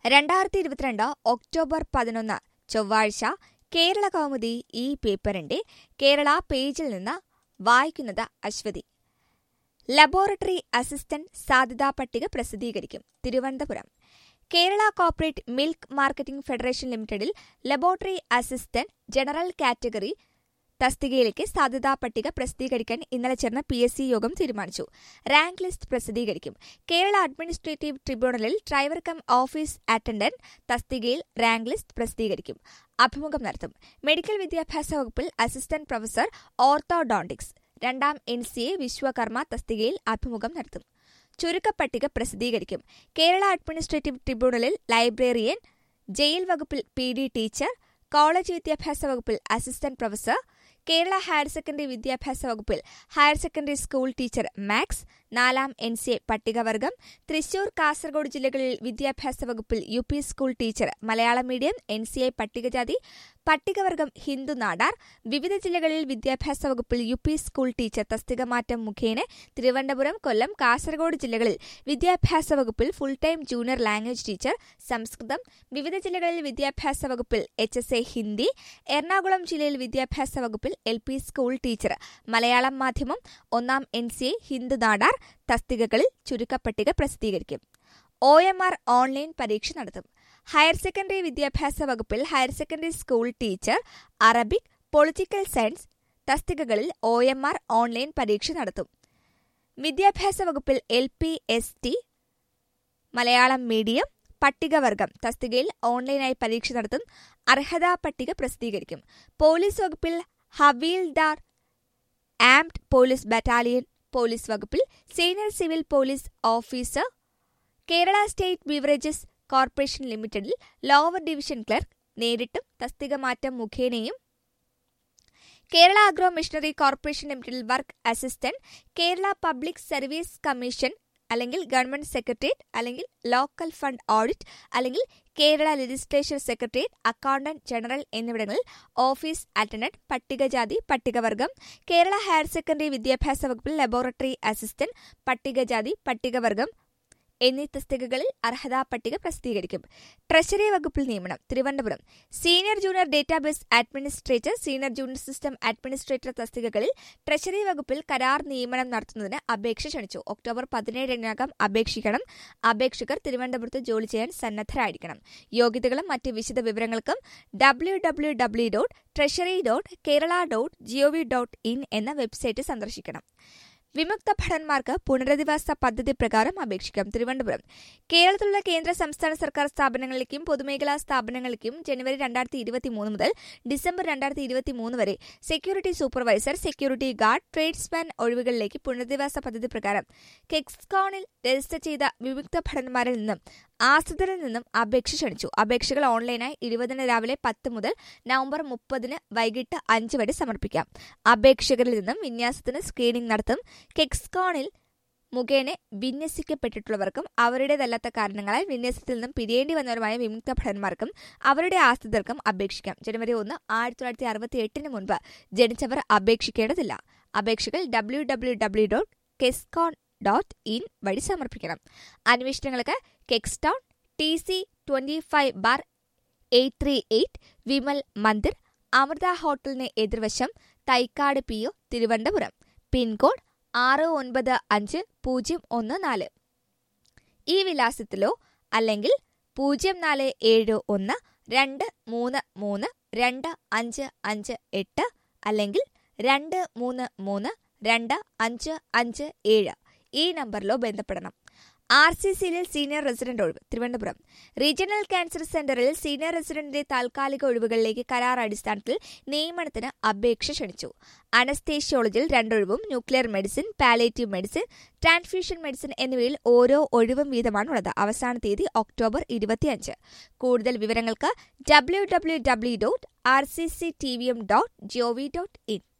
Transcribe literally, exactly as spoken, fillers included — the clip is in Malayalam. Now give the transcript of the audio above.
രണ്ടായിരത്തി ഇരുപത്തിരണ്ട് ഒക്ടോബർ പതിനൊന്ന് ചൊവ്വാഴ്ച കേരള കൗമുദി ഈ പേപ്പറിന്റെ കേരള പേജിൽ നിന്ന് വായിക്കുന്നത് അശ്വതി. ലബോറട്ടറി അസിസ്റ്റന്റ് സാധ്യതാ പട്ടിക പ്രസിദ്ധീകരിക്കും. Thiruvananthapuram. Kerala corporate milk marketing federation ലിമിറ്റഡിൽ ലബോറട്ടറി അസിസ്റ്റന്റ് ജനറൽ കാറ്റഗറി തസ്തികയിലേക്ക് സാധ്യതാ പട്ടിക പ്രസിദ്ധീകരിക്കാൻ ഇന്നലെ ചേർന്ന പി എസ് സി യോഗം തീരുമാനിച്ചു. റാങ്ക് ലിസ്റ്റ് പ്രസിദ്ധീകരിക്കും. കേരള അഡ്മിനിസ്ട്രേറ്റീവ് ട്രിബ്യൂണലിൽ ഡ്രൈവർ കം ഓഫീസ് അറ്റൻഡന്റ് തസ്തികയിൽ റാങ്ക് ലിസ്റ്റ് പ്രസിദ്ധീകരിക്കും. അഭിമുഖം നടത്തും. മെഡിക്കൽ വിദ്യാഭ്യാസ വകുപ്പിൽ അസിസ്റ്റന്റ് പ്രൊഫസർ ഓർത്തോഡോണ്ടിക്സ് രണ്ടാം എൻ സി എ വിശ്വകർമ്മ തസ്തികയിൽ അഭിമുഖം നടത്തും. ചുരുക്കപ്പട്ടിക പ്രസിദ്ധീകരിക്കും. കേരള അഡ്മിനിസ്ട്രേറ്റീവ് ട്രിബ്യൂണലിൽ ലൈബ്രറിയൻ, ജയിൽ വകുപ്പിൽ പി ഡി ടീച്ചർ, കോളേജ് വിദ്യാഭ്യാസ വകുപ്പിൽ assistant professor, Kerala higher secondary വിദ്യാഭ്യാസ വകുപ്പിൽ higher secondary school teacher maths നാലാം എൻ സി എ പട്ടികവർഗം, തൃശൂർ കാസർഗോഡ് ജില്ലകളിൽ വിദ്യാഭ്യാസ വകുപ്പിൽ U P school teacher Malayalam medium N C A പട്ടികജാതി പട്ടികവർഗം ഹിന്ദു നാടാർ, വിവിധ ജില്ലകളിൽ വിദ്യാഭ്യാസ വകുപ്പിൽ യു പി സ്കൂൾ ടീച്ചർ തസ്തിക മാറ്റം മുഖേന തിരുവനന്തപുരം, കൊല്ലം, കാസർഗോഡ് ജില്ലകളിൽ വിദ്യാഭ്യാസ വകുപ്പിൽ full time junior language teacher Sanskrit, വിവിധ ജില്ലകളിൽ വിദ്യാഭ്യാസ വകുപ്പിൽ H S A Hindi, Ernakulam ജില്ലയിൽ വിദ്യാഭ്യാസ വകുപ്പിൽ L P school teacher Malayalam മാധ്യമം ഒന്നാം N C A Hindu Nadar തസ്തികകളിൽ ചുരുക്കപ്പട്ടിക പ്രസിദ്ധീകരിക്കും. ഒ എം ആർ ഓൺലൈൻ പരീക്ഷ നടത്തും. ഹയർ സെക്കൻഡറി വിദ്യാഭ്യാസ വകുപ്പിൽ higher secondary school teacher Arabic, political science തസ്തികകളിൽ ഒ എം ആർ ഓൺലൈൻ പരീക്ഷ നടത്തും. വിദ്യാഭ്യാസ വകുപ്പിൽ L P S T Malayalam medium പട്ടികവർഗം തസ്തികയിൽ ഓൺലൈനായി പരീക്ഷ നടത്തും. അർഹതാ പട്ടിക പ്രസിദ്ധീകരിക്കും. പോലീസ് വകുപ്പിൽ havildar, armed police battalion police വകുപ്പിൽ senior civil police officer, Kerala state beverages corporation ലിമിറ്റഡിൽ ലോവർ ഡിവിഷൻ ക്ലർക്ക് നേരിട്ടും തസ്തിക മാറ്റം മുഖേനയും, കേരള അഗ്രോ മിഷണറി കോർപ്പറേഷൻ ലിമിറ്റഡിൽ work assistant, Kerala public service commission അല്ലെങ്കിൽ ഗവൺമെന്റ് സെക്രട്ടേറിയറ്റ് അല്ലെങ്കിൽ ലോക്കൽ ഫണ്ട് ഓഡിറ്റ് അല്ലെങ്കിൽ Kerala legislature secretariat accountant general എന്നിവിടങ്ങളിൽ ഓഫീസ് അറ്റൻഡന്റ് പട്ടികജാതി പട്ടികവർഗം, കേരള ഹയർ സെക്കൻഡറി വിദ്യാഭ്യാസ വകുപ്പിൽ ലബോറട്ടറി അസിസ്റ്റന്റ് പട്ടികജാതി പട്ടികവർഗം എന്നീ തസ്തികകളിൽ അർഹതാ പട്ടിക പ്രസിദ്ധീകരിക്കും. ട്രഷറി വകുപ്പിൽ നിയമനം. Thiruvananthapuram. Senior junior database administrator, senior junior system administrator തസ്തികകളിൽ ട്രഷറി വകുപ്പിൽ കരാർ നിയമനം നടത്തുന്നതിന് അപേക്ഷ ക്ഷണിച്ചു. ഒക്ടോബർ പതിനേഴിനകം അപേക്ഷിക്കണം. അപേക്ഷകർ തിരുവനന്തപുരത്ത് ജോലി ചെയ്യാൻ സന്നദ്ധരായിരിക്കണം. യോഗ്യതകളും മറ്റ് വിശദ വിവരങ്ങൾക്കും W W W dot treasury dot Kerala dot gov dot in എന്ന വെബ്സൈറ്റ് സന്ദർശിക്കണം. വിമുക്ത ഭടന്മാർക്ക് പുനരധിവാസ പദ്ധതി പ്രകാരം അപേക്ഷിക്കാം. തിരുവനന്തപുരം. കേരളത്തിലുള്ള കേന്ദ്ര സംസ്ഥാന സർക്കാർ സ്ഥാപനങ്ങളിലേക്കും പൊതുമേഖലാ സ്ഥാപനങ്ങളിലേക്കും ജനുവരി രണ്ടായിരത്തി ഇരുപത്തിമൂന്ന് മുതൽ ഡിസംബർ രണ്ടായിരത്തി ഇരുപത്തിമൂന്ന് വരെ security supervisor, security guard, tradesman ഒഴിവുകളിലേക്ക് പുനരധിവാസ പദ്ധതി പ്രകാരം കെക്സ്കോണിൽ രജിസ്റ്റർ ചെയ്ത വിമുക്ത ഭടന്മാരിൽ നിന്നും ആശ്രിതരിൽ നിന്നും അപേക്ഷ ക്ഷണിച്ചു. അപേക്ഷകൾ ഓൺലൈനായി ഇരുപതിന് രാവിലെ പത്ത് മുതൽ നവംബർ മുപ്പതിന് വൈകിട്ട് അഞ്ച് വരെ സമർപ്പിക്കാം. അപേക്ഷകരിൽ നിന്നും വിന്യാസത്തിന് സ്ക്രീനിംഗ് നടത്തും. കെക്സ്കോണിൽ മുഖേന വിന്യസിക്കപ്പെട്ടിട്ടുള്ളവർക്കും അവരുടേതല്ലാത്ത കാരണങ്ങളാൽ വിന്യാസത്തിൽ നിന്നും പിരിയേണ്ടി വന്നവരുമായ വിമുക്ത ഭടന്മാർക്കും അവരുടെ ആശ്രിതർക്കും അപേക്ഷിക്കാം. ജനുവരി ഒന്ന് ആയിരത്തി തൊള്ളായിരത്തി അറുപത്തി എട്ടിന് മുൻപ് ജനിച്ചവർ അപേക്ഷിക്കേണ്ടതില്ല. അപേക്ഷകൾ W W W dot Kexcon dot in വഴി സമർപ്പിക്കണം. അന്വേഷണങ്ങൾക്ക് Kexcon T C twenty five bar eight three eight Vimal Mandir, Amritha ഹോട്ടലിന് എതിർവശം, Thycaud P O, Thiruvananthapuram. Pincode ആറ് ഒൻപത് അഞ്ച് പൂജ്യം ഒന്ന് നാല്. ഈ വിലാസത്തിലോ അല്ലെങ്കിൽ പൂജ്യം നാല് ഏഴ് ഒന്ന് രണ്ട് മൂന്ന് മൂന്ന് രണ്ട് അഞ്ച് അഞ്ച് എട്ട് അല്ലെങ്കിൽ രണ്ട് മൂന്ന് മൂന്ന് രണ്ട് അഞ്ച് അഞ്ച് ഏഴ് ഈ നമ്പറിലോ ബന്ധപ്പെടണം. ആർ സി സിയിൽ സീനിയർ റെസിഡന്റ് ഒഴിവ്. തിരുവനന്തപുരം. റീജിയണൽ ക്യാൻസർ സെന്ററിൽ സീനിയർ റെസിഡന്റിന്റെ താൽക്കാലിക ഒഴിവുകളിലേക്ക് കരാർ അടിസ്ഥാനത്തിൽ നിയമനത്തിന് അപേക്ഷ ക്ഷണിച്ചു. അനസ്തേഷ്യോളജിയിൽ രണ്ടൊഴിവും, nuclear medicine, palliative medicine, transfusion medicine എന്നിവയിൽ ഓരോ ഒഴിവും വീതമാണുള്ളത്. അവസാന തീയതി ഒക്ടോബർ ഇരുപത്തിയഞ്ച്. കൂടുതൽ വിവരങ്ങൾക്ക് W W W dot R C C T V M dot gov dot in.